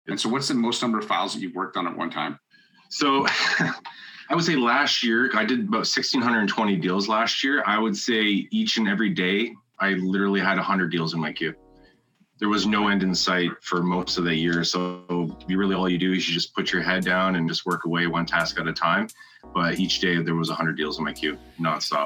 And so what's the most number of files that you've worked on at one time? So I would say last year, I did about 1,620 deals last year. I would say each and every day, I literally had 100 deals in my queue. There was no end in sight for most of the year. So really all you do is you just put your head down and just work away one task at a time. But each day there was 100 deals in my queue, nonstop.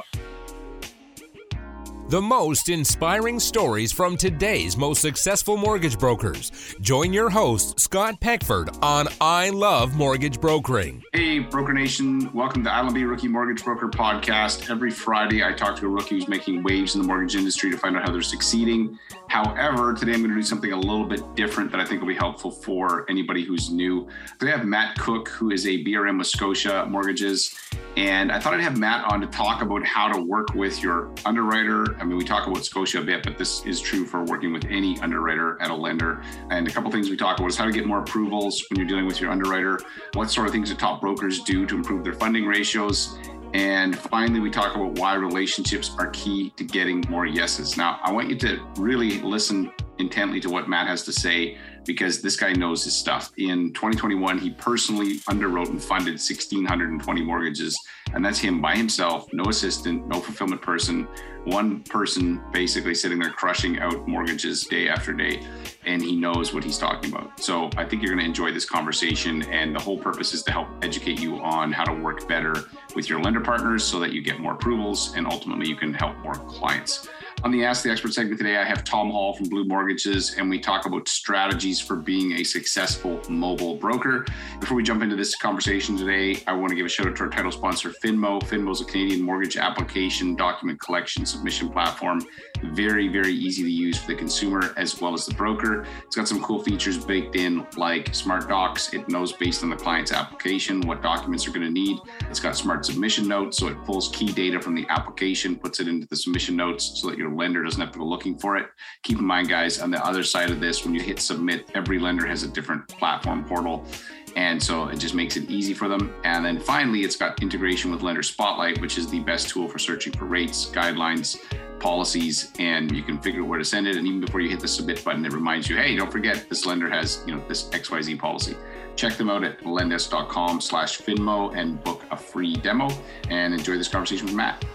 The most inspiring stories from today's most successful mortgage brokers. Join your host, Scott Peckford, on I Love Mortgage Brokering. Hey, Broker Nation. Welcome to ILMB Rookie Mortgage Broker Podcast. Every Friday, I talk to a rookie who's making waves in the mortgage industry to find out how they're succeeding. However, today I'm going to do something a little bit different that I think will be helpful for anybody who's new. Today I have Matt Cook, who is a BRM with Scotia Mortgages. And I thought I'd have Matt on to talk about how to work with your underwriter. I mean, we talk about Scotia a bit, but this is true for working with any underwriter at a lender. And a couple things we talk about is how to get more approvals when you're dealing with your underwriter, what sort of things do top brokers do to improve their funding ratios. And finally, we talk about why relationships are key to getting more yeses. Now, I want you to really listen intently to what Matt has to say, because this guy knows his stuff. In 2021, he personally underwrote and funded 1,620 mortgages. And that's him by himself, no assistant, no fulfillment person, one person basically sitting there crushing out mortgages day after day. And he knows what he's talking about. So I think you're going to enjoy this conversation. And the whole purpose is to help educate you on how to work better with your lender partners so that you get more approvals and ultimately you can help more clients. On the Ask the Expert segment today, I have Tom Hall from Blue Mortgages, and we talk about strategies for being a successful mobile broker. Before we jump into this conversation today, I want to give a shout out to our title sponsor, Finmo. Finmo is a Canadian mortgage application document collection submission platform. Very, very easy to use for the consumer as well as the broker. It's got some cool features baked in like Smart Docs. It knows based on the client's application what documents are going to need. It's got Smart Submission Notes, so it pulls key data from the application, puts it into the submission notes so that your lender doesn't have to go looking for it. Keep in mind, guys, on the other side of this, when you hit submit, every lender has a different platform portal. And so it just makes it easy for them. And then finally, it's got integration with Lender Spotlight, which is the best tool for searching for rates, guidelines, policies, and you can figure out where to send it. And even before you hit the submit button, it reminds you, hey, don't forget this lender has, this XYZ policy. Check them out at lendesk.com/Finmo and book a free demo and enjoy this conversation with Matt.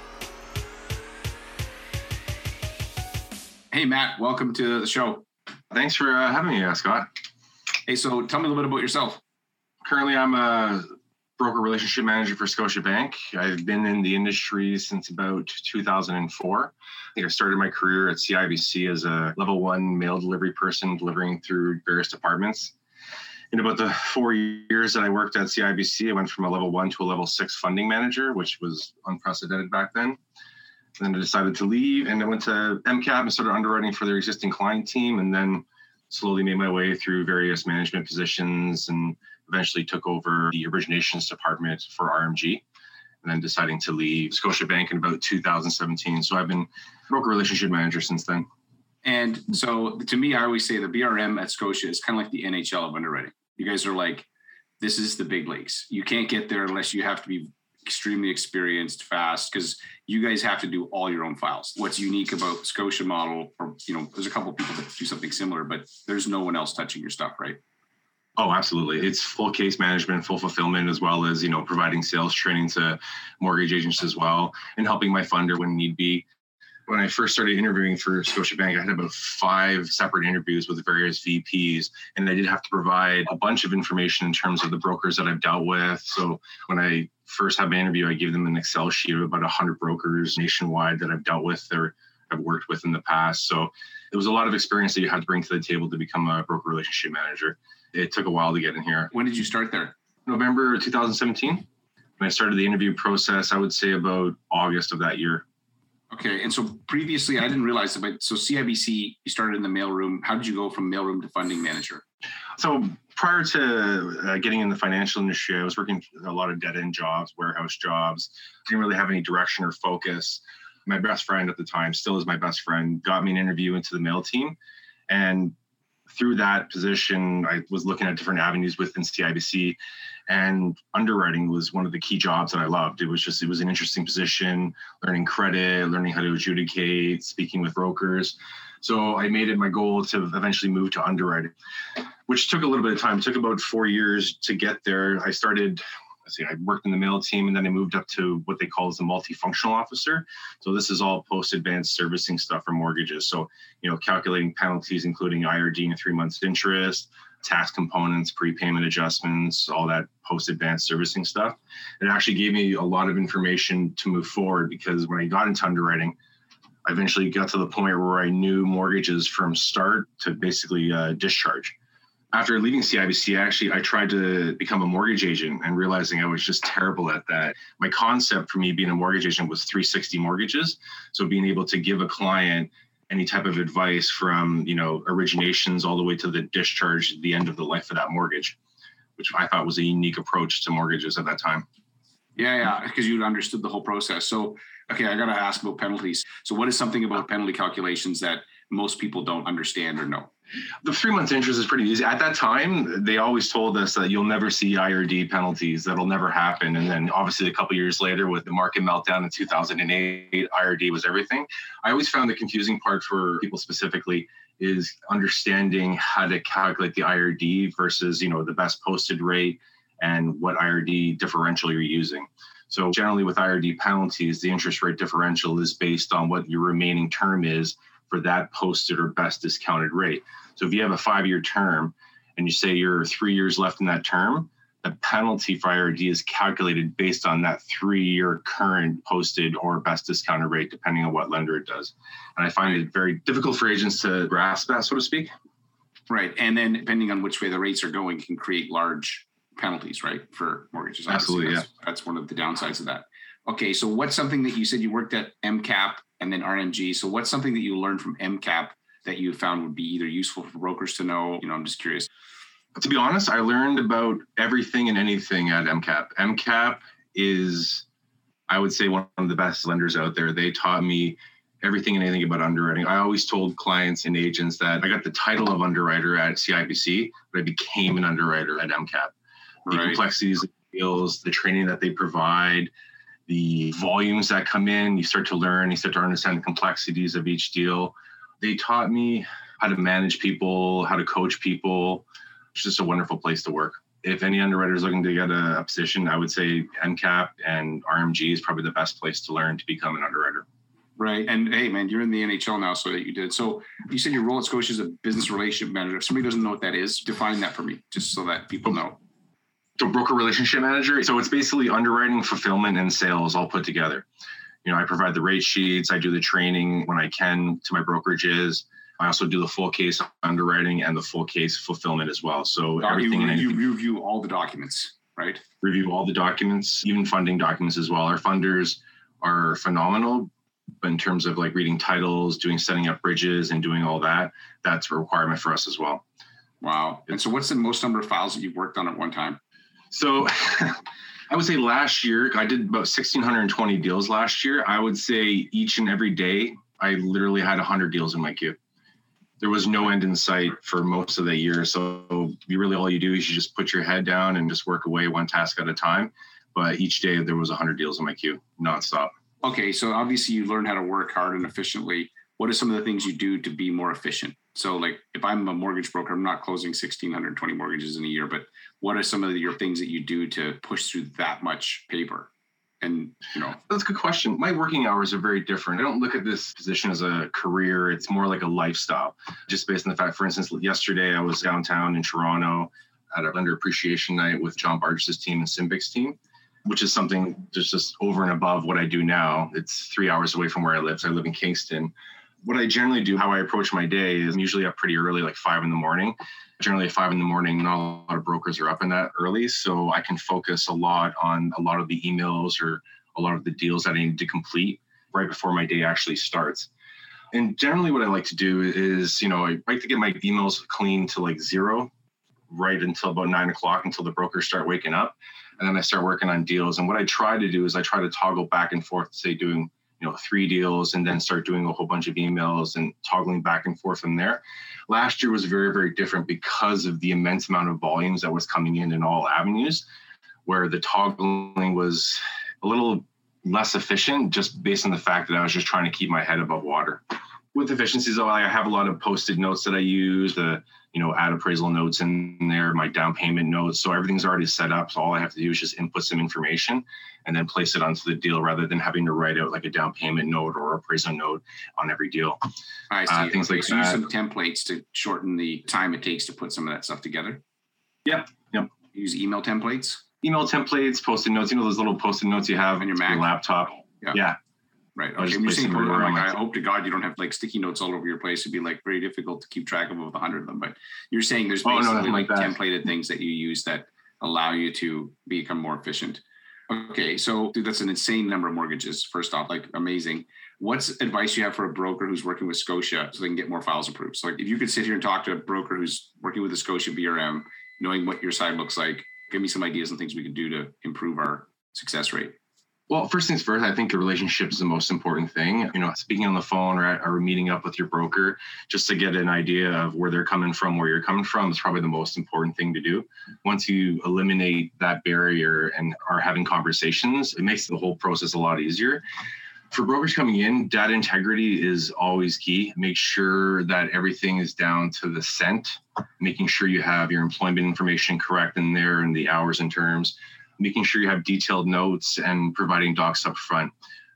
Hey, Matt, welcome to the show. Thanks for having me, Scott. Hey, so tell me a little bit about yourself. Currently, I'm a broker relationship manager for Scotiabank. I've been in the industry since about 2004. I think I started my career at CIBC as a level 1 mail delivery person delivering through various departments. In about the 4 years that I worked at CIBC, I went from a level 1 to a level 6 funding manager, which was unprecedented back then. Then I decided to leave and I went to MCAP and started underwriting for their existing client team, and then slowly made my way through various management positions and eventually took over the originations department for RMG, and then deciding to leave Scotiabank in about 2017. So I've been broker relationship manager since then. And so to me, I always say the BRM at Scotia is kind of like the NHL of underwriting. You guys are like, this is the big leagues. You can't get there unless you have to be extremely experienced, fast, because you guys have to do all your own files. What's unique about Scotia model, or there's a couple of people that do something similar, but there's no one else touching your stuff, right? Oh, absolutely. It's full case management, full fulfillment, as well as, providing sales training to mortgage agents as well, and helping my funder when need be. When I first started interviewing for Scotiabank, I had about 5 separate interviews with various VPs, and I did have to provide a bunch of information in terms of the brokers that I've dealt with. So when I first had my interview, I gave them an Excel sheet of about 100 brokers nationwide that I've dealt with or I've worked with in the past. So it was a lot of experience that you had to bring to the table to become a broker relationship manager. It took a while to get in here. When did you start there? November 2017. When I started the interview process, I would say about August of that year. Okay. And so previously, I didn't realize it, but so CIBC, you started in the mailroom. How did you go from mailroom to funding manager? So prior to getting in the financial industry, I was working a lot of dead-end jobs, warehouse jobs. Didn't really have any direction or focus. My best friend at the time, still is my best friend, got me an interview into the mail team. And through that position, I was looking at different avenues within CIBC, and underwriting was one of the key jobs that I loved. It was an interesting position, learning credit, learning how to adjudicate, speaking with brokers. So I made it my goal to eventually move to underwriting. which took a little bit of time. It took about 4 years to get there. I worked in the mail team, and then I moved up to what they call as a multifunctional officer. So this is all post-advanced servicing stuff for mortgages. So, calculating penalties, including IRD and 3 months interest, tax components, prepayment adjustments, all that post-advanced servicing stuff. It actually gave me a lot of information to move forward, because when I got into underwriting, I eventually got to the point where I knew mortgages from start to basically discharge. After leaving CIBC, I tried to become a mortgage agent, and realizing I was just terrible at that. My concept for me being a mortgage agent was 360 mortgages. So being able to give a client any type of advice from, originations all the way to the discharge, the end of the life of that mortgage, which I thought was a unique approach to mortgages at that time. Yeah, because you understood the whole process. So, okay, I got to ask about penalties. So what is something about penalty calculations that most people don't understand or know? The 3 months interest is pretty easy. At that time, they always told us that you'll never see IRD penalties. That'll never happen. And then obviously a couple of years later, with the market meltdown in 2008, IRD was everything. I always found the confusing part for people specifically is understanding how to calculate the IRD versus, the best posted rate and what IRD differential you're using. So generally with IRD penalties, the interest rate differential is based on what your remaining term is for that posted or best discounted rate. So if you have a 5-year term and you say you're 3 years left in that term, the penalty for IRD is calculated based on that 3-year current posted or best discounted rate, depending on what lender it does. And I find it very difficult for agents to grasp that, so to speak. Right. And then depending on which way the rates are going, can create large penalties, right, for mortgages. Absolutely, That's one of the downsides of that. Okay, so what's something that you said you worked at MCAP and then RMG? So what's something that you learned from MCAP that you found would be either useful for brokers to know? I'm just curious. To be honest, I learned about everything and anything at MCAP. MCAP is, I would say, one of the best lenders out there. They taught me everything and anything about underwriting. I always told clients and agents that I got the title of underwriter at CIBC, but I became an underwriter at MCAP. The complexities of deals, the training that they provide, the volumes that come in, you start to learn, you start to understand the complexities of each deal. They taught me how to manage people, how to coach people. It's just a wonderful place to work. If any underwriter is looking to get a position, I would say MCAP and RMG is probably the best place to learn to become an underwriter. Right. And hey, man, you're in the NHL now, so that you did. So you said your role at Scotia is a business relationship manager. If somebody doesn't know what that is, define that for me, just so that people know. So broker relationship manager. So it's basically underwriting, fulfillment, and sales all put together. I provide the rate sheets. I do the training when I can to my brokerages. I also do the full case underwriting and the full case fulfillment as well. So everything. You review all the documents, right? Review all the documents, even funding documents as well. Our funders are phenomenal, but in terms of like reading titles, setting up bridges and doing all that, that's a requirement for us as well. Wow. And so what's the most number of files that you've worked on at one time? So I would say last year, I did about 1,620 deals last year. I would say each and every day, I literally had 100 deals in my queue. There was no end in sight for most of the year. So all you do is you just put your head down and just work away one task at a time. But each day there was 100 deals in my queue, nonstop. Okay, so obviously you learn how to work hard and efficiently. What are some of the things you do to be more efficient? So like if I'm a mortgage broker, I'm not closing 1,620 mortgages in a year, but what are some of your things that you do to push through that much paper? And, That's a good question. My working hours are very different. I don't look at this position as a career. It's more like a lifestyle, just based on the fact, for instance, yesterday I was downtown in Toronto at a lender appreciation night with John Bargis's team and Symbic's team, which is something just over and above what I do now. It's 3 hours away from where I live. So I live in Kingston. What I generally do, how I approach my day is I'm usually up pretty early, like 5 a.m. Generally at 5 a.m, not a lot of brokers are up in that early. So I can focus a lot on a lot of the emails or a lot of the deals that I need to complete right before my day actually starts. And generally what I like to do is, I like to get my emails clean to like 0 right until about 9 o'clock until the brokers start waking up. And then I start working on deals. And what I try to do is I try to toggle back and forth, say doing 3 deals and then start doing a whole bunch of emails and toggling back and forth from there. Last year was very, very different because of the immense amount of volumes that was coming in all avenues, where the toggling was a little less efficient just based on the fact that I was just trying to keep my head above water. With efficiencies, I have a lot of post-it notes that I use, the add appraisal notes in there, my down payment notes. So everything's already set up. So all I have to do is just input some information and then place it onto the deal rather than having to write out like a down payment note or appraisal note on every deal. I see. Things like so that. Use some templates to shorten the time it takes to put some of that stuff together. Yep. Use email templates. Email templates, post-it notes, those little post-it notes you have on your Mac, your laptop. Yeah. Right. Okay. When you're saying, I hope to God you don't have like sticky notes all over your place. It'd be like very difficult to keep track of with 100 of them. But you're saying there's basically like templated things that you use that allow you to become more efficient. Okay. So dude, that's an insane number of mortgages. First off, like amazing. What's advice you have for a broker who's working with Scotia so they can get more files approved? So like if you could sit here and talk to a broker who's working with the Scotia BRM, knowing what your side looks like, give me some ideas and things we could do to improve our success rate. Well, first things first, I think the relationship is the most important thing. Speaking on the phone or meeting up with your broker just to get an idea of where they're coming from, where you're coming from is probably the most important thing to do. Once you eliminate that barrier and are having conversations, it makes the whole process a lot easier. For brokers coming in, data integrity is always key. Make sure that everything is down to the cent, making sure you have your employment information correct in there and the hours and terms, making sure you have detailed notes and providing docs up front.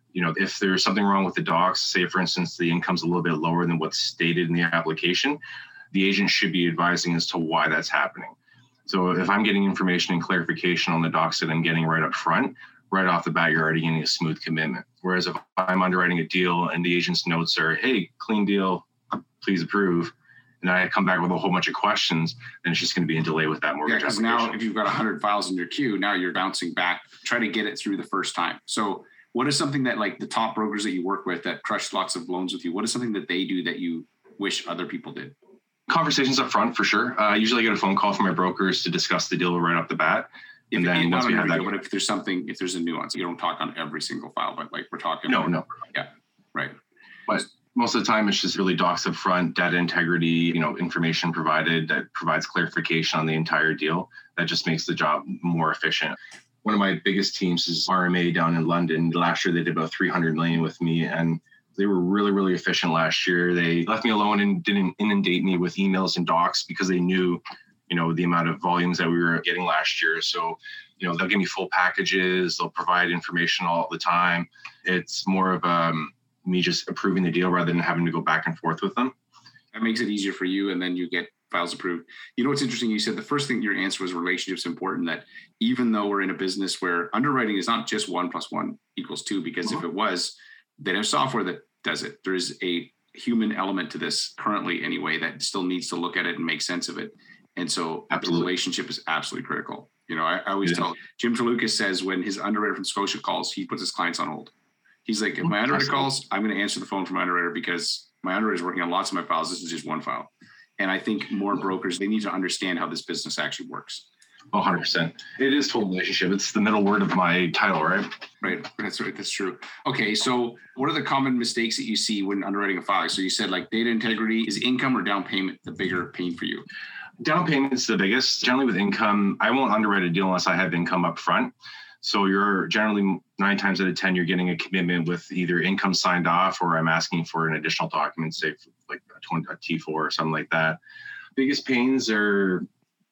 If there's something wrong with the docs, say for instance, the income's a little bit lower than what's stated in the application, the agent should be advising as to why that's happening. So if I'm getting information and clarification on the docs that I'm getting right up front, right off the bat, you're already getting a smooth commitment. Whereas if I'm underwriting a deal and the agent's notes are, hey, clean deal, please approve, and I come back with a whole bunch of questions, then it's just going to be a delay with that mortgage application. Now if you've got 100 files in your queue, now you're bouncing back, try to get it through the first time. So what is something that like the top brokers that you work with that crush lots of loans with you, what is something that they do that you wish other people did? Conversations up front for sure. Usually I get a phone call from my brokers to discuss the deal right off the bat. And then once we have that, but if there's a nuance, you don't talk on every single file, but like we're talking. No. Yeah. Right. But most of the time it's just really docs up front, data integrity, information provided that provides clarification on the entire deal. That just makes the job more efficient. One of my biggest teams is RMA down in London. Last year they did about 300 million with me, and they were really, really efficient last year. They left me alone and didn't inundate me with emails and docs because they knew the amount of volumes that we were getting last year. So, they'll give me full packages. They'll provide information all the time. It's more of me just approving the deal rather than having to go back and forth with them. That makes it easier for you. And then you get files approved. What's interesting? You said the first thing your answer was relationships important, that even though we're in a business where underwriting is not just 1 + 1 = 2, because if it was, they'd have software that does it. There is a human element to this currently anyway, that still needs to look at it and make sense of it. And so the relationship is absolutely critical. I always tell Jim Tolucas says when his underwriter from Scotia calls, he puts his clients on hold. He's like, if my underwriter calls, I'm going to answer the phone from my underwriter because my underwriter is working on lots of my files. This is just one file. And I think more brokers, they need to understand how this business actually works. 100%. It is full relationship. It's the middle word of my title, right? Right. That's right. That's true. Okay. So what are the common mistakes that you see when underwriting a file? So you said like data integrity. Is income or down payment the bigger pain for you? Down payment is the biggest. Generally with income, I won't underwrite a deal unless I have income up front. So you're generally 9 times out of 10, you're getting a commitment with either income signed off or I'm asking for an additional document, say like a T4 or something like that. Biggest pains are,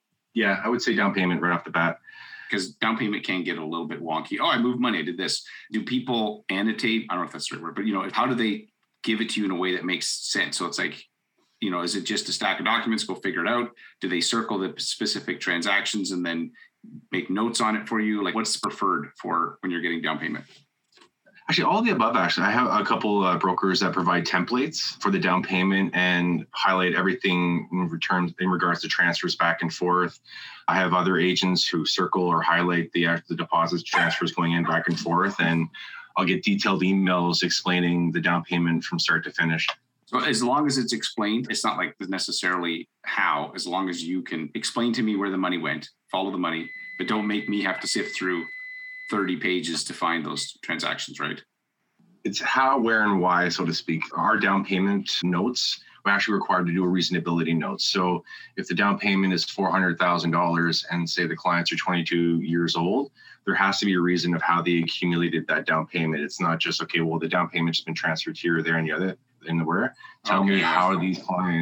I would say down payment right off the bat. Because down payment can get a little bit wonky. Oh, I moved money, I did this. Do people annotate? I don't know if that's the right word, but how do they give it to you in a way that makes sense? So it's like, is it just a stack of documents? Go figure it out. Do they circle the specific transactions and then make notes on it for you? Like what's preferred for when you're getting down payment? Actually, all of the above, actually. I have a couple brokers that provide templates for the down payment and highlight everything in regards to transfers back and forth. I have other agents who circle or highlight the deposits, transfers going in back and forth, and I'll get detailed emails explaining the down payment from start to finish. So as long as it's explained, it's not like necessarily how, as long as you can explain to me where the money went, follow the money, but don't make me have to sift through 30 pages to find those transactions, right? It's how, where, and why, so to speak. Our down payment notes, we're actually required to do a reasonability note. So if the down payment is $400,000 and say the clients are 22 years old, there has to be a reason of how they accumulated that down payment. It's not just, okay, well, the down payment's been transferred here, there, and the other, and where. Tell me how these clients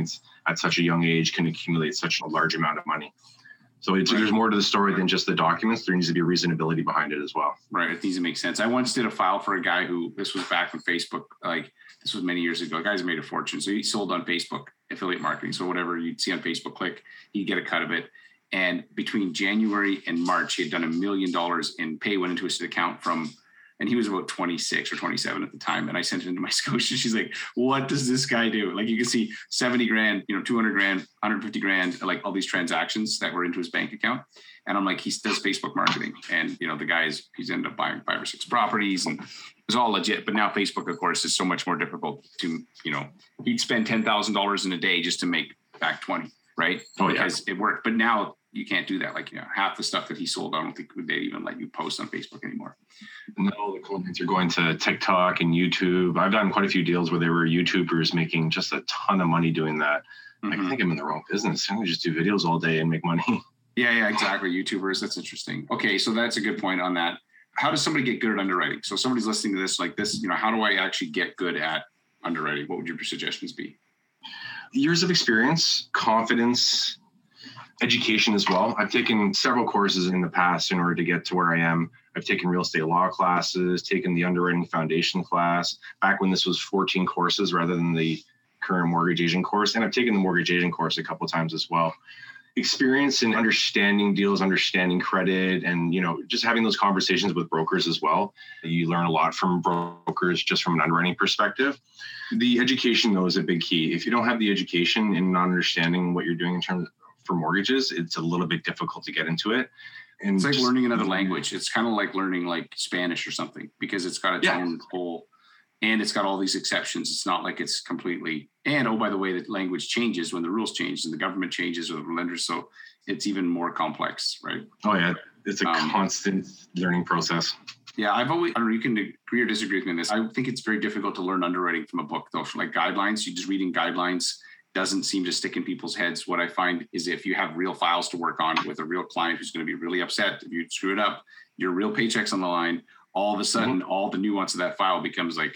at such a young age can accumulate such a large amount of money. So there's more to the story than just the documents. There needs to be reasonability behind it as well. Right. It needs to make sense. I once did a file for a guy who, this was back when Facebook, like this was many years ago. Guys made a fortune. So he sold on Facebook, affiliate marketing. So whatever you'd see on Facebook click, he'd get a cut of it. And between January and March, he had done $1 million in pay went into his account from, and he was about 26 or 27 at the time. And I sent it into my Scotia. She's like, what does this guy do? Like you can see 70 grand, 200 grand, 150 grand, like all these transactions that were into his bank account. And I'm like, he does Facebook marketing. And, he's ended up buying 5 or 6 properties and it was all legit. But now Facebook, of course, is so much more difficult to, he'd spend $10,000 in a day just to make back 20, right? Because it worked. But now you can't do that. Like, half the stuff that he sold, I don't think they'd even let you post on Facebook anymore. No, the clients are going to TikTok and YouTube. I've done quite a few deals where there were YouTubers making just a ton of money doing that. Mm-hmm. I think I'm in the wrong business. I'm going to just do videos all day and make money. Yeah, exactly. YouTubers. That's interesting. Okay. So that's a good point on that. How does somebody get good at underwriting? So somebody's listening to this like this, how do I actually get good at underwriting? What would your suggestions be? Years of experience, confidence, education as well. I've taken several courses in the past in order to get to where I am. I've taken real estate law classes, taken the underwriting foundation class back when this was 14 courses rather than the current mortgage agent course. And I've taken the mortgage agent course a couple of times as well. Experience in understanding deals, understanding credit, and, just having those conversations with brokers as well. You learn a lot from brokers just from an underwriting perspective. The education, though, is a big key. If you don't have the education and not understanding what you're doing in terms of for mortgages, it's a little bit difficult to get into it. And it's like learning another language. It's kind of like learning like Spanish or something because it's got its own whole, and it's got all these exceptions. It's not like it's completely, and oh, by the way, the language changes when the rules change and the government changes or the lenders. So it's even more complex, right? Oh yeah. It's a constant learning process. Yeah. I don't know, you can agree or disagree with me on this. I think it's very difficult to learn underwriting from a book though. So like guidelines, you just reading guidelines doesn't seem to stick in people's heads. What I find is if you have real files to work on with a real client who's going to be really upset if you screw it up, your real paycheck's on the line, all of a sudden, all the nuance of that file becomes like,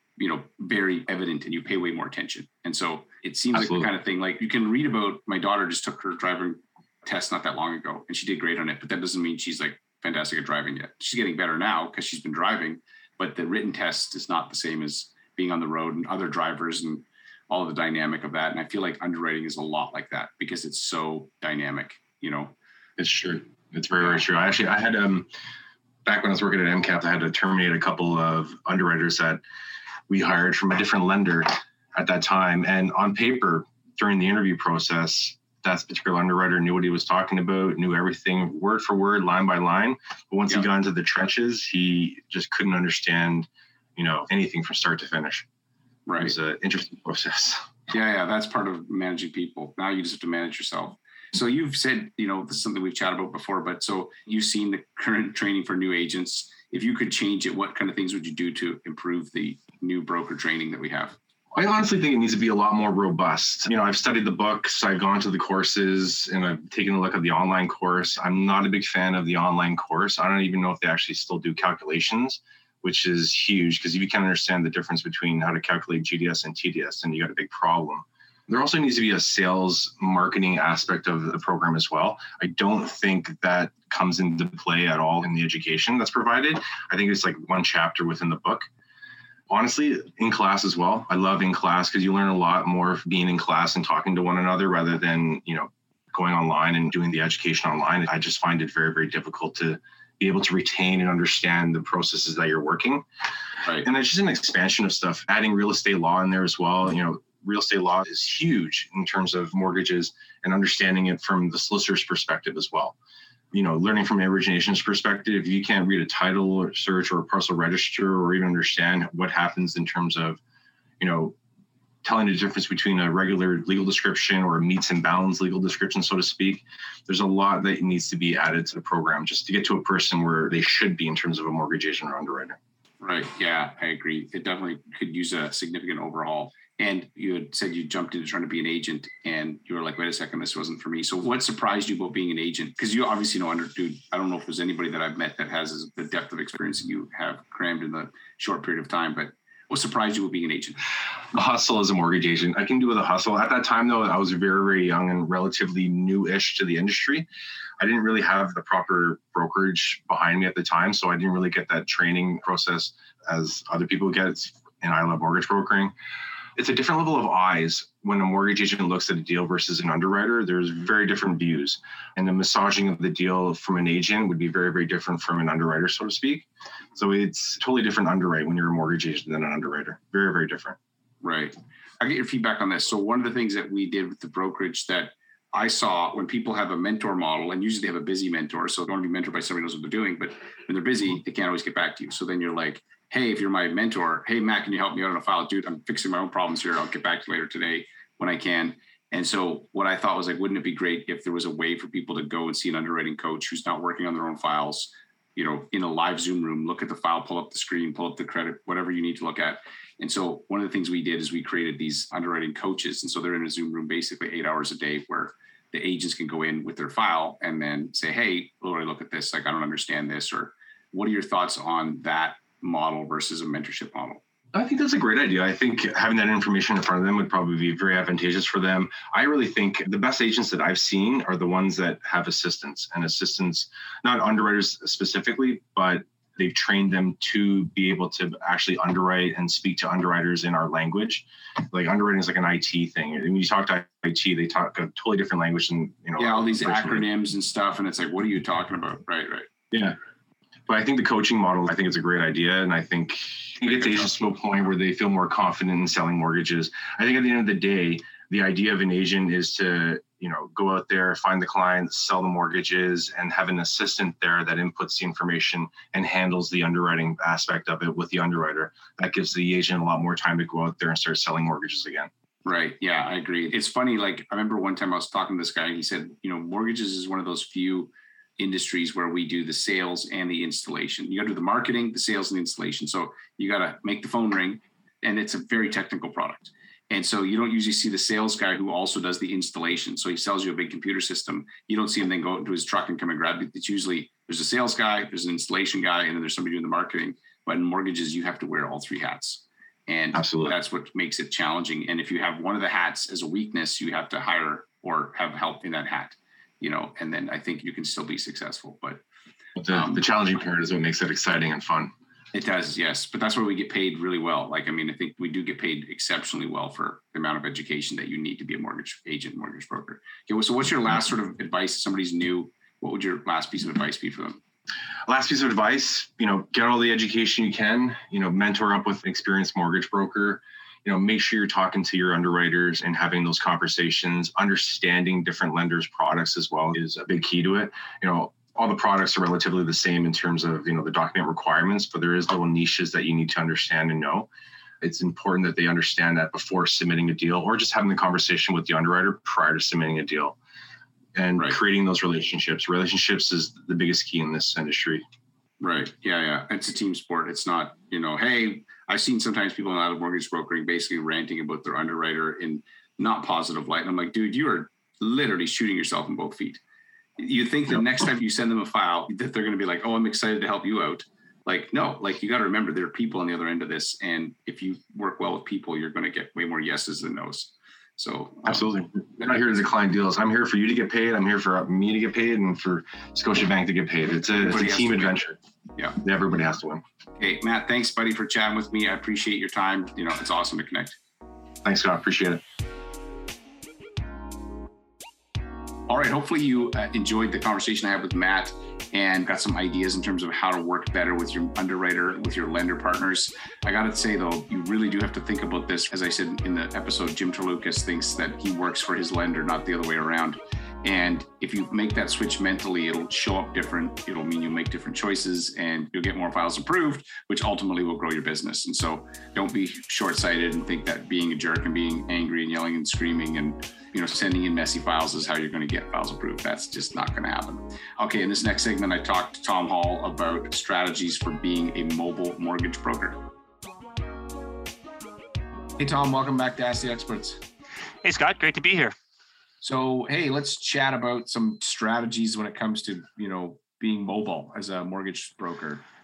very evident and you pay way more attention. And so it seems like the kind of thing, like you can read about, my daughter just took her driving test not that long ago and she did great on it, but that doesn't mean she's like fantastic at driving yet. She's getting better now because she's been driving, but the written test is not the same as being on the road and other drivers and all of the dynamic of that. And I feel like underwriting is a lot like that because it's so dynamic, It's true. It's very, very true. I had, back when I was working at MCAP, I had to terminate a couple of underwriters that we hired from a different lender at that time. And on paper, during the interview process, that particular underwriter knew what he was talking about, knew everything word for word, line by line. But once he got into the trenches, he just couldn't understand, anything from start to finish. Right. It was an interesting process. Yeah. That's part of managing people. Now you just have to manage yourself. So you've said, this is something we've chatted about before, but so you've seen the current training for new agents. If you could change it, what kind of things would you do to improve the new broker training that we have? I honestly think it needs to be a lot more robust. I've studied the books, I've gone to the courses, and I've taken a look at the online course. I'm not a big fan of the online course. I don't even know if they actually still do calculations, which is huge because if you can't understand the difference between how to calculate GDS and TDS, then you got a big problem. There also needs to be a sales marketing aspect of the program as well. I don't think that comes into play at all in the education that's provided. I think it's like one chapter within the book. Honestly, in class as well. I love in class because you learn a lot more being in class and talking to one another rather than, going online and doing the education online. I just find it very, very difficult to be able to retain and understand the processes that you're working. Right. And it's just an expansion of stuff, adding real estate law in there as well. Real estate law is huge in terms of mortgages and understanding it from the solicitor's perspective as well. Learning from an origination's perspective, if you can't read a title or search or a parcel register or even understand what happens in terms of, telling the difference between a regular legal description or a meets and bounds legal description, so to speak, there's a lot that needs to be added to the program just to get to a person where they should be in terms of a mortgage agent or underwriter. Right. Yeah, I agree. It definitely could use a significant overhaul. And you had said you jumped into trying to be an agent and you were like, wait a second, this wasn't for me. So what surprised you about being an agent? Because you obviously dude, I don't know if there's anybody that I've met that has the depth of experience that you have crammed in the short period of time, but What surprised you with being an agent? The hustle as a mortgage agent. I can do with a hustle. At that time, though, I was very, very young and relatively new-ish to the industry. I didn't really have the proper brokerage behind me at the time, so I didn't really get that training process as other people get in I Love Mortgage Brokering. It's a different level of eyes when a mortgage agent looks at a deal versus an underwriter. There's very different views, and the massaging of the deal from an agent would be very, very different from an underwriter, so to speak. So it's totally different underwrite when you're a mortgage agent than an underwriter. Very, very different. Right. I'll get your feedback on this. So one of the things that we did with the brokerage that I saw when people have a mentor model, and usually they have a busy mentor, so they want to be mentored by somebody who knows what they're doing, but when they're busy, they can't always get back to you. So then you're like, hey, if you're my mentor, hey, Matt, can you help me out on a file? Dude, I'm fixing my own problems here. I'll get back to you later today when I can. And so what I thought was like, wouldn't it be great if there was a way for people to go and see an underwriting coach who's not working on their own files, you know, in a live Zoom room, look at the file, pull up the screen, pull up the credit, whatever you need to look at. And so one of the things we did is we created these underwriting coaches. And so they're in a Zoom room basically 8 hours a day where the agents can go in with their file and then say, hey, Lord, look at this. Like, I don't understand this. Or what are your thoughts on that model versus a mentorship model? I think that's a great idea. I think having that information in front of them would probably be very advantageous for them. I really think the best agents that I've seen are the ones that have assistants, not underwriters specifically, but they've trained them to be able to actually underwrite and speak to underwriters in our language. Like underwriting is like an IT thing. And when you talk to IT, they talk a totally different language than, all these acronyms and stuff. And it's like, what are you talking about? Right. Yeah. But I think the coaching model, I think it's a great idea. And I think it gets agents to a point where they feel more confident in selling mortgages. I think at the end of the day, the idea of an agent is to, go out there, find the clients, sell the mortgages, and have an assistant there that inputs the information and handles the underwriting aspect of it with the underwriter. That gives the agent a lot more time to go out there and start selling mortgages again. Right. Yeah, I agree. It's funny. Like, I remember one time I was talking to this guy, and he said, mortgages is one of those few industries where we do the sales and the installation. You got to do the marketing, the sales, and the installation. So you got to make the phone ring, and it's a very technical product. And so you don't usually see the sales guy who also does the installation. So he sells you a big computer system. You don't see him then go into his truck and come and grab it. It's usually there's a sales guy, there's an installation guy, and then there's somebody doing the marketing. But in mortgages, you have to wear all three hats. And Absolutely. That's what makes it challenging. And if you have one of the hats as a weakness, you have to hire or have help in that hat, and then I think you can still be successful. But the challenging part is what makes it exciting and fun. It does, yes. But that's where we get paid really well. I think we do get paid exceptionally well for the amount of education that you need to be a mortgage agent, mortgage broker. Okay, so what's your last sort of advice? If somebody's new, what would your last piece of advice be for them? Last piece of advice, get all the education you can, mentor up with an experienced mortgage broker, make sure you're talking to your underwriters and having those conversations. Understanding different lenders' products as well is a big key to it. All the products are relatively the same in terms of, the document requirements, but there is little niches that you need to understand and know. It's important that they understand that before submitting a deal or just having the conversation with the underwriter prior to submitting a deal and creating those relationships. Relationships is the biggest key in this industry. Right. Yeah. It's a team sport. It's not, hey, I've seen sometimes people out of mortgage brokering basically ranting about their underwriter in not positive light. And I'm like, dude, you are literally shooting yourself in both feet. You think the next time you send them a file that they're going to be like, oh, I'm excited to help you out. Like, no, you got to remember there are people on the other end of this. And if you work well with people, you're going to get way more yeses than nos. So absolutely. We're not here to decline deals. I'm here for you to get paid. I'm here for me to get paid and for Scotiabank to get paid. It's a team adventure. Yeah. Everybody has to win. Okay, Matt, thanks, buddy, for chatting with me. I appreciate your time. It's awesome to connect. Thanks, Scott. Appreciate it. All right. Hopefully you enjoyed the conversation I had with Matt and got some ideas in terms of how to work better with your underwriter, with your lender partners. I got to say, though, you really do have to think about this. As I said in the episode, Jim Terlucas thinks that he works for his lender, not the other way around. And if you make that switch mentally, it'll show up different. It'll mean you make different choices and you'll get more files approved, which ultimately will grow your business. And so don't be short-sighted and think that being a jerk and being angry and yelling and screaming and sending in messy files is how you're going to get files approved. That's just not going to happen. Okay, in this next segment, I talked to Tom Hall about strategies for being a mobile mortgage broker. Hey, Tom, welcome back to Ask the Experts. Hey, Scott, great to be here. So, hey, let's chat about some strategies when it comes to, being mobile as a mortgage broker.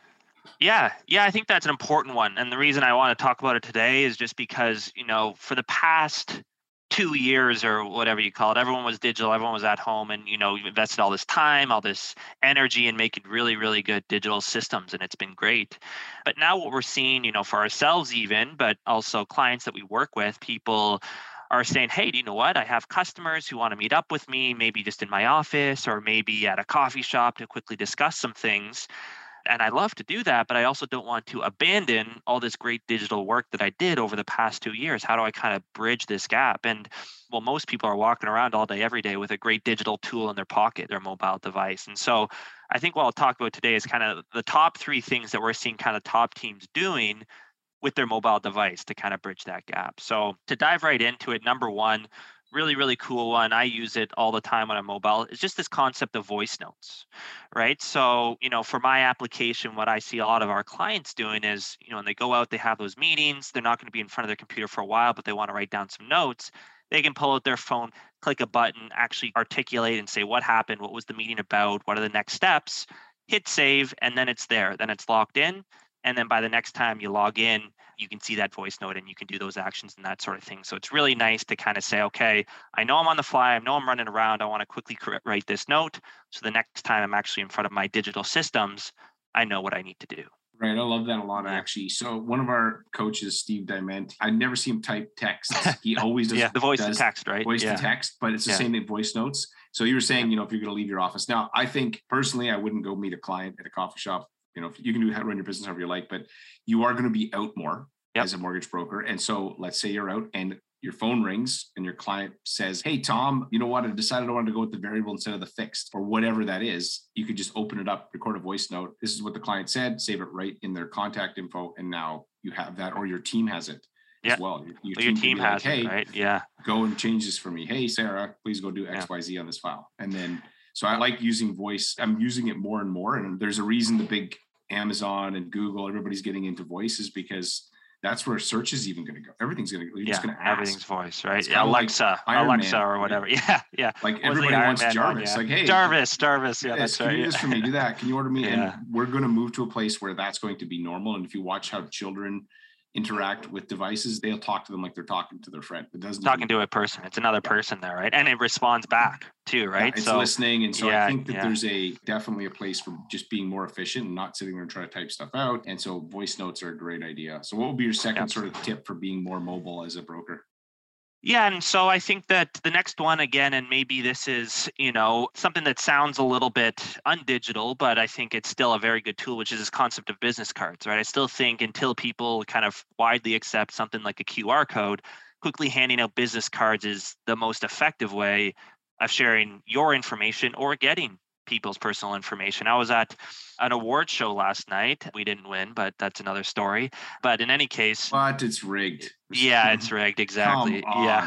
Yeah, I think that's an important one. And the reason I want to talk about it today is just because, for the past 2 years or whatever you call it, everyone was digital, everyone was at home, and, we've invested all this time, all this energy in making really, really good digital systems, and it's been great. But now what we're seeing, for ourselves even, but also clients that we work with, people are saying, hey, do you know what? I have customers who want to meet up with me, maybe just in my office or maybe at a coffee shop to quickly discuss some things. And I love to do that, but I also don't want to abandon all this great digital work that I did over the past 2 years. How do I kind of bridge this gap? And well, most people are walking around all day, every day with a great digital tool in their pocket, their mobile device. And so I think what I'll talk about today is kind of the top three things that we're seeing kind of top teams doing with their mobile device to kind of bridge that gap. So to dive right into it, number one, really, really cool one. I use it all the time on a mobile. It's just this concept of voice notes, right? So, for my application, what I see a lot of our clients doing is, when they go out, they have those meetings, they're not going to be in front of their computer for a while, but they want to write down some notes. They can pull out their phone, click a button, actually articulate and say what happened, what was the meeting about, what are the next steps, hit save, and then it's there. Then it's locked in. And then by the next time you log in, you can see that voice note and you can do those actions and that sort of thing. So it's really nice to kind of say, okay, I know I'm on the fly. I know I'm running around. I want to quickly write this note. So the next time I'm actually in front of my digital systems, I know what I need to do. Right. I love that a lot, actually. So one of our coaches, Steve Diment, I never see him type texts. He always does. The voice to text, right? Voice to text, but it's the same in voice notes. So you were saying, if you're going to leave your office. Now, I think personally, I wouldn't go meet a client at a coffee shop. If you can run your business however you like, but you are going to be out more as a mortgage broker. And so let's say you're out and your phone rings and your client says, hey, Tom, you know what? I decided I wanted to go with the variable instead of the fixed or whatever that is. You could just open it up, record a voice note. This is what the client said, save it right in their contact info. And now you have that, or your team has it as well. Your team has it, right? Yeah. Go and change this for me. Hey, Sarah, please go do XYZ on this file. And then, so I like using voice. I'm using it more and more. And there's a reason the big Amazon and Google, everybody's getting into voices because that's where search is even going to go. Everything's going to, you're just going to ask. Everything's voice, right? Alexa or whatever. Yeah. Like everybody wants Jarvis. Like, hey, Jarvis. Yeah, that's can right. Can you do this for me? Do that. Can you order me? And we're going to move to a place where that's going to be normal. And if you watch how children interact with devices, they'll talk to them like they're talking to their friend. It doesn't talking to a person. It's another person there, right? And it responds back too, right? It's listening. And so I think that there's definitely a place for just being more efficient and not sitting there and trying to type stuff out. And so voice notes are a great idea. So what would be your second sort of tip for being more mobile as a broker? Yeah. And so I think that the next one again, and maybe this is, something that sounds a little bit undigital, but I think it's still a very good tool, which is this concept of business cards, right? I still think until people kind of widely accept something like a QR code, quickly handing out business cards is the most effective way of sharing your information or getting people's personal information. I was at an award show last night. We didn't win, but that's another story. But in any case, but it's rigged. Yeah, it's rigged. Exactly.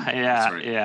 Yeah.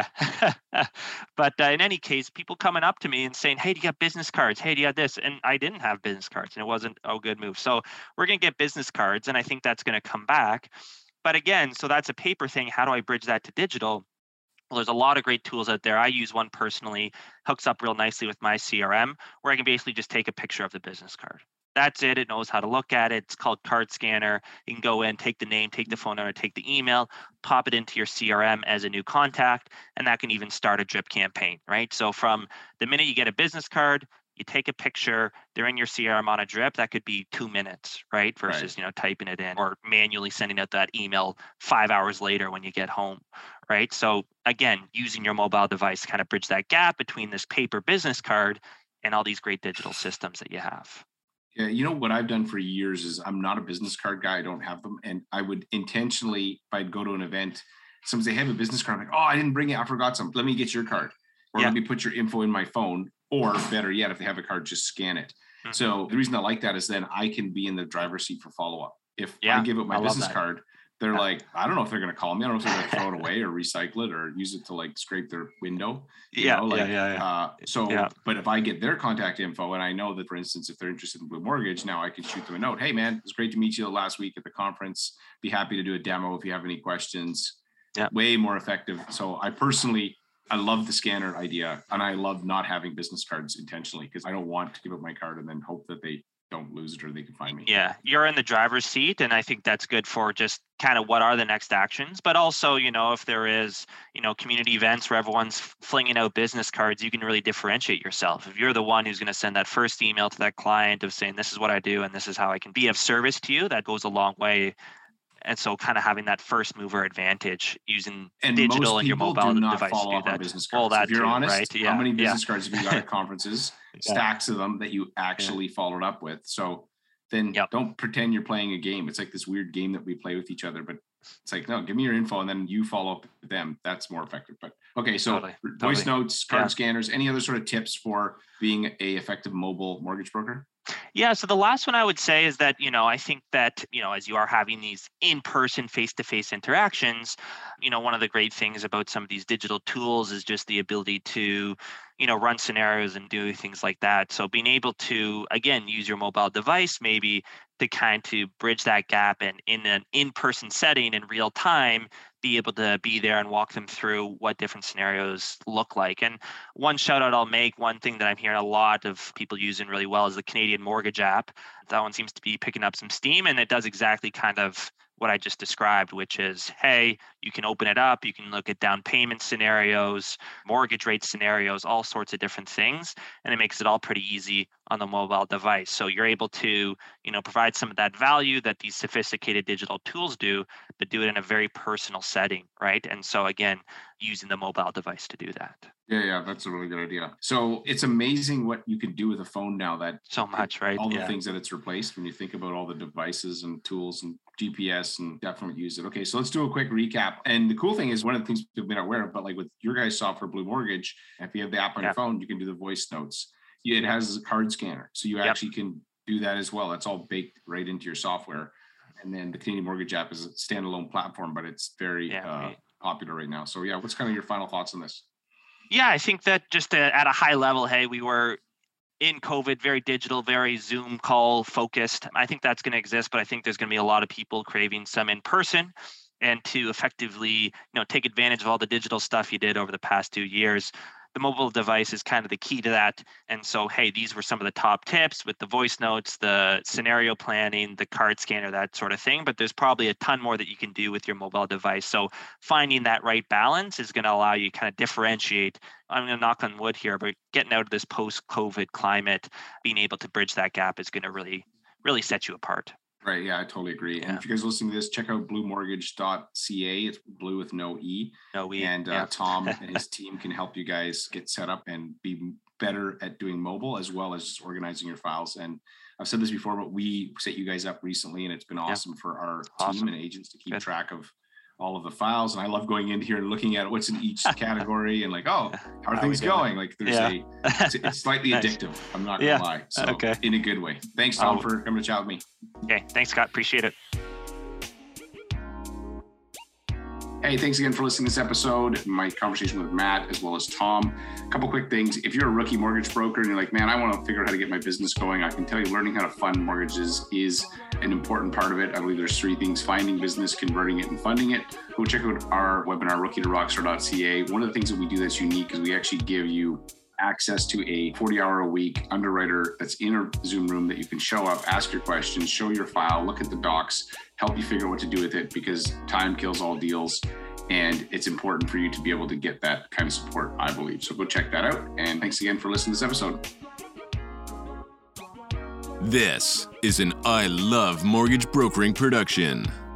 But in any case, people coming up to me and saying, hey, do you got business cards? Hey, do you got this? And I didn't have business cards and it wasn't a good move. So we're going to get business cards. And I think that's going to come back. But again, so that's a paper thing. How do I bridge that to digital? Well, there's a lot of great tools out there. I use one personally, hooks up real nicely with my CRM, where I can basically just take a picture of the business card. That's it. It knows how to look at it. It's called Card Scanner. You can go in, take the name, take the phone number, take the email, pop it into your CRM as a new contact, and that can even start a drip campaign, right? So from the minute you get a business card, you take a picture, they're in your CRM on a drip, that could be 2 minutes, right? Versus, typing it in or manually sending out that email 5 hours later when you get home, right? So again, using your mobile device to kind of bridge that gap between this paper business card and all these great digital systems that you have. Yeah, what I've done for years is I'm not a business card guy. I don't have them. And I would intentionally, if I'd go to an event, someone say, hey, I have a business card. I'm like, oh, I didn't bring it. I forgot some. Let me get your card. Or let me put your info in my phone. Or better yet, if they have a card, just scan it. Mm-hmm. So the reason I like that is then I can be in the driver's seat for follow-up. If I give out my business card, they're like, I don't know if they're going to call me. I don't know if they're going to throw it away or recycle it or use it to like scrape their window. But if I get their contact info and I know that, for instance, if they're interested in Blue Mortgage, now I can shoot them a note. Hey, man, it's great to meet you last week at the conference. Be happy to do a demo if you have any questions. Yeah. Way more effective. So I love the scanner idea, and I love not having business cards intentionally because I don't want to give up my card and then hope that they don't lose it or they can find me. Yeah, you're in the driver's seat, and I think that's good for just kind of what are the next actions. But also, if there is, community events where everyone's flinging out business cards, you can really differentiate yourself. If you're the one who's going to send that first email to that client of saying, this is what I do and this is how I can be of service to you, that goes a long way. And so kind of having that first mover advantage using digital and your mobile device to do that. Well, if you're honest, right? Yeah. How many business cards have you got at conferences? Stacks of them that you actually followed up with. So then don't pretend you're playing a game. It's like this weird game that we play with each other, but it's like, no, give me your info and then you follow up with them. That's more effective. But okay, so voice notes, card scanners, any other sort of tips for being a effective mobile mortgage broker? Yeah. So the last one I would say is that, I think that, as you are having these in-person, face-to-face interactions, one of the great things about some of these digital tools is just the ability to, run scenarios and do things like that. So being able to, again, use your mobile device maybe to kind of bridge that gap and in an in-person setting in real time, be able to be there and walk them through what different scenarios look like. And one shout out I'll make, one thing that I'm hearing a lot of people using really well is the Canadian Mortgage app. That one seems to be picking up some steam, and it does exactly kind of what I just described, which is, hey, you can open it up, you can look at down payment scenarios, mortgage rate scenarios, all sorts of different things, and it makes it all pretty easy on the mobile device. So you're able to, provide some of that value that these sophisticated digital tools do, but do it in a very personal setting, right? And so again, using the mobile device to do that. Yeah, that's a really good idea. So it's amazing what you can do with a phone now, that so much, right? All the things that it's replaced when you think about all the devices and tools and GPS, and definitely use it. Okay, so let's do a quick recap. And the cool thing is, one of the things people may not aware of, but like with your guys' software, Blue Mortgage, if you have the app on your phone, you can do the voice notes. It has a card scanner, so you actually can do that as well. That's all baked right into your software. And then the Canadian Mortgage app is a standalone platform, but it's very popular right now. So what's kind of your final thoughts on this? Yeah, I think that just at a high level, hey, we were in COVID, very digital, very Zoom call focused. I think that's going to exist, but I think there's going to be a lot of people craving some in person, and to effectively, take advantage of all the digital stuff you did over the past 2 years. The mobile device is kind of the key to that. And so, hey, these were some of the top tips with the voice notes, the scenario planning, the card scanner, that sort of thing. But there's probably a ton more that you can do with your mobile device. So finding that right balance is going to allow you to kind of differentiate. I'm going to knock on wood here, but getting out of this post-COVID climate, being able to bridge that gap is going to really, really set you apart. Right. Yeah, I totally agree. And if you guys are listening to this, check out bluemortgage.ca. It's blue with no E. No E. And Tom and his team can help you guys get set up and be better at doing mobile, as well as just organizing your files. And I've said this before, but we set you guys up recently, and it's been awesome for our team and agents to keep track of all of the files. And I love going in here and looking at what's in each category and like, how are things going? Like there's it's slightly addictive. I'm not gonna lie. So in a good way. Thanks, Tom, for coming to chat with me. Okay. Thanks, Scott. Appreciate it. Hey, thanks again for listening to this episode. My conversation with Matt as well as Tom. A couple quick things. If you're a rookie mortgage broker and you're like, man, I want to figure out how to get my business going, I can tell you learning how to fund mortgages is an important part of it. I believe there's 3 things: finding business, converting it, and funding it. Go check out our webinar, rookie2rockstar.ca. One of the things that we do that's unique is we actually give you access to a 40-hour-a-week underwriter that's in a Zoom room that you can show up, ask your questions, show your file, look at the docs, help you figure out what to do with it, because time kills all deals. And it's important for you to be able to get that kind of support, I believe. So go check that out. And thanks again for listening to this episode. This is an I Love Mortgage Brokering production.